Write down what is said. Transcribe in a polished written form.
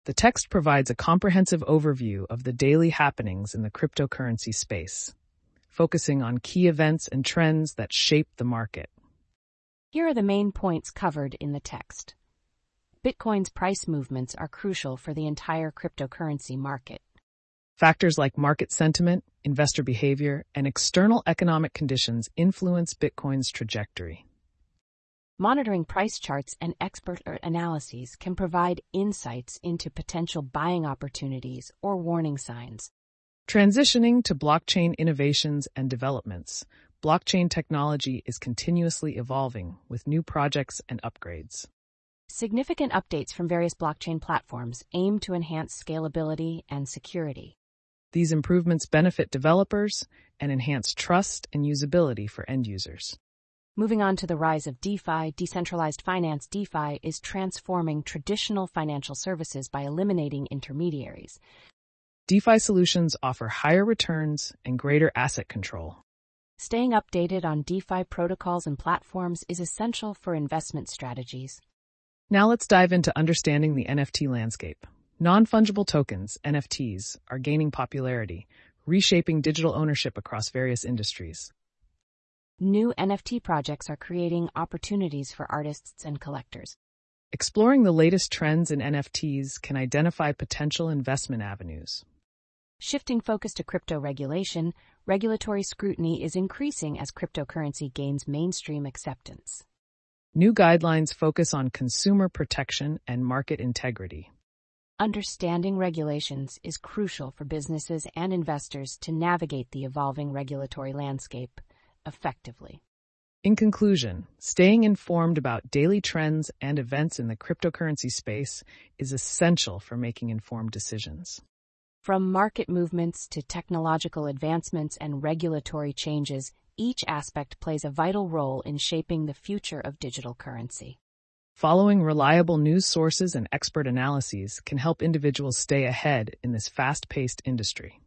The text provides a comprehensive overview of the daily happenings in the cryptocurrency space, focusing on key events and trends that shape the market. Here are the main points covered in the text. Bitcoin's price movements are crucial for the entire cryptocurrency market. Factors like market sentiment, investor behavior, and external economic conditions influence Bitcoin's trajectory. Monitoring price charts and expert analyses can provide insights into potential buying opportunities or warning signs. Transitioning to blockchain innovations and developments, blockchain technology is continuously evolving with new projects and upgrades. Significant updates from various blockchain platforms aim to enhance scalability and security. These improvements benefit developers and enhance trust and usability for end users. Moving on to the rise of DeFi, decentralized finance. DeFi is transforming traditional financial services by eliminating intermediaries. DeFi solutions offer higher returns and greater asset control. Staying updated on DeFi protocols and platforms is essential for investment strategies. Now let's dive into understanding the NFT landscape. Non-fungible tokens, NFTs, are gaining popularity, reshaping digital ownership across various industries. New NFT projects are creating opportunities for artists and collectors. Exploring the latest trends in NFTs can identify potential investment avenues. Shifting focus to crypto regulation, regulatory scrutiny is increasing as cryptocurrency gains mainstream acceptance. New guidelines focus on consumer protection and market integrity. Understanding regulations is crucial for businesses and investors to navigate the evolving regulatory landscape effectively. In conclusion, staying informed about daily trends and events in the cryptocurrency space is essential for making informed decisions. From market movements to technological advancements and regulatory changes, each aspect plays a vital role in shaping the future of digital currency. Following reliable news sources and expert analyses can help individuals stay ahead in this fast-paced industry.